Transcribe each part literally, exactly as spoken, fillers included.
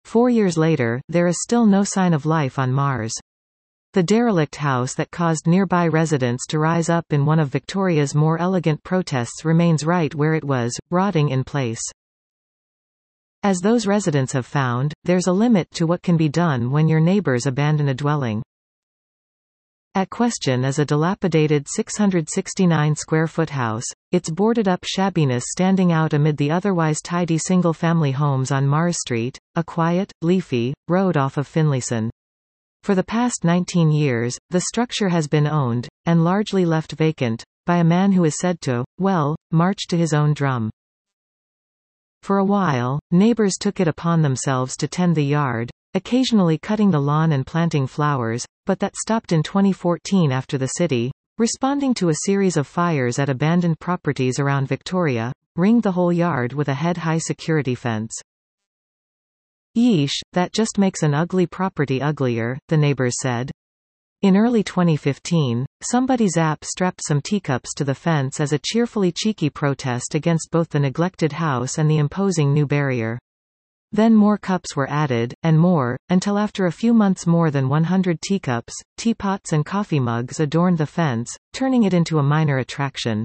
Four years later, there is still no sign of life on Mars. The derelict house that caused nearby residents to rise up in one of Victoria's more elegant protests remains right where it was, rotting in place. As those residents have found, there's a limit to what can be done when your neighbors abandon a dwelling. At question is a dilapidated six hundred sixty-nine square foot house, its boarded-up shabbiness standing out amid the otherwise tidy single-family homes on Mars Street, a quiet, leafy, road off of Finlayson. For the past nineteen years, the structure has been owned, and largely left vacant, by a man who is said to, well, march to his own drum. For a while, neighbors took it upon themselves to tend the yard, occasionally cutting the lawn and planting flowers, but that stopped in twenty fourteen after the city, responding to a series of fires at abandoned properties around Victoria, ringed the whole yard with a head-high security fence. Yeesh, that just makes an ugly property uglier, the neighbors said. In early twenty fifteen, somebody zap strapped some teacups to the fence as a cheerfully cheeky protest against both the neglected house and the imposing new barrier. Then more cups were added, and more, until after a few months more than one hundred teacups, teapots and coffee mugs adorned the fence, turning it into a minor attraction.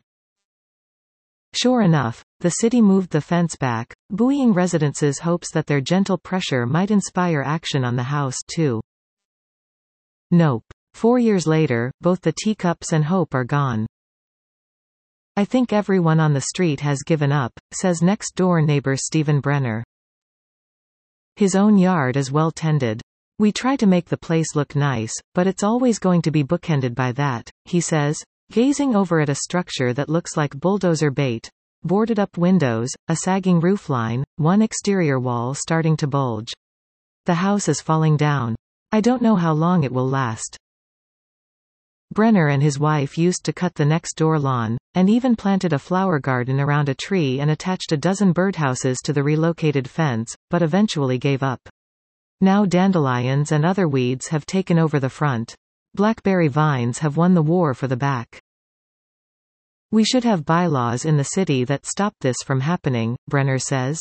Sure enough, the city moved the fence back, buoying residents' hopes that their gentle pressure might inspire action on the house, too. Nope. Four years later, both the teacups and hope are gone. I think everyone on the street has given up, says next-door neighbor Stephen Brenner. His own yard is well tended. We try to make the place look nice, but it's always going to be bookended by that, he says, gazing over at a structure that looks like bulldozer bait. Boarded-up windows, a sagging roofline, one exterior wall starting to bulge. The house is falling down. I don't know how long it will last. Brenner and his wife used to cut the next-door lawn, and even planted a flower garden around a tree and attached a dozen birdhouses to the relocated fence, but eventually gave up. Now dandelions and other weeds have taken over the front. Blackberry vines have won the war for the back. We should have bylaws in the city that stop this from happening, Brenner says.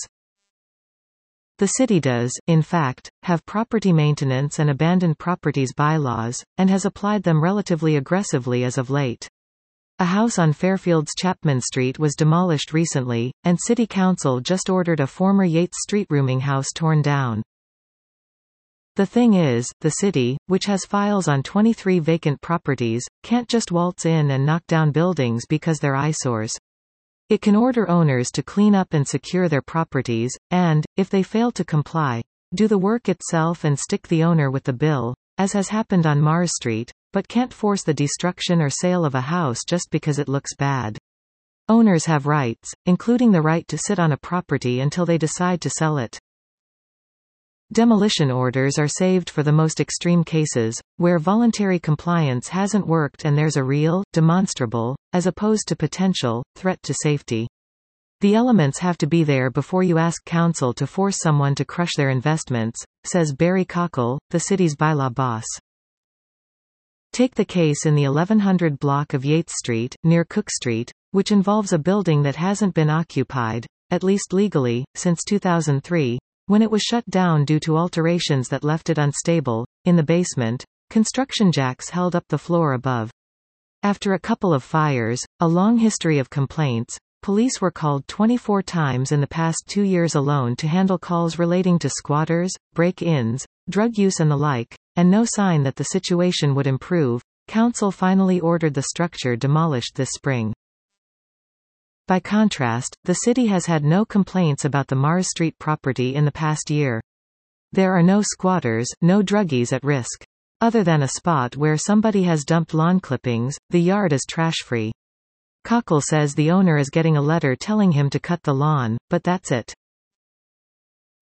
The city does, in fact, have property maintenance and abandoned properties bylaws, and has applied them relatively aggressively as of late. A house on Fairfield's Chapman Street was demolished recently, and City Council just ordered a former Yates Street rooming house torn down. The thing is, the city, which has files on twenty-three vacant properties, can't just waltz in and knock down buildings because they're eyesores. It can order owners to clean up and secure their properties, and, if they fail to comply, do the work itself and stick the owner with the bill, as has happened on Mars Street, but can't force the destruction or sale of a house just because it looks bad. Owners have rights, including the right to sit on a property until they decide to sell it. Demolition orders are saved for the most extreme cases, where voluntary compliance hasn't worked and there's a real, demonstrable, as opposed to potential, threat to safety. The elements have to be there before you ask council to force someone to crush their investments, says Barry Cockle, the city's bylaw boss. Take the case in the eleven hundred block of Yates Street, near Cook Street, which involves a building that hasn't been occupied, at least legally, since two thousand three. When it was shut down due to alterations that left it unstable. In the basement, construction jacks held up the floor above. After a couple of fires, a long history of complaints, police were called twenty-four times in the past two years alone to handle calls relating to squatters, break-ins, drug use and the like, and no sign that the situation would improve. Council finally ordered the structure demolished this spring. By contrast, the city has had no complaints about the Mars Street property in the past year. There are no squatters, no druggies at risk. Other than a spot where somebody has dumped lawn clippings, the yard is trash-free. Cockle says the owner is getting a letter telling him to cut the lawn, but that's it.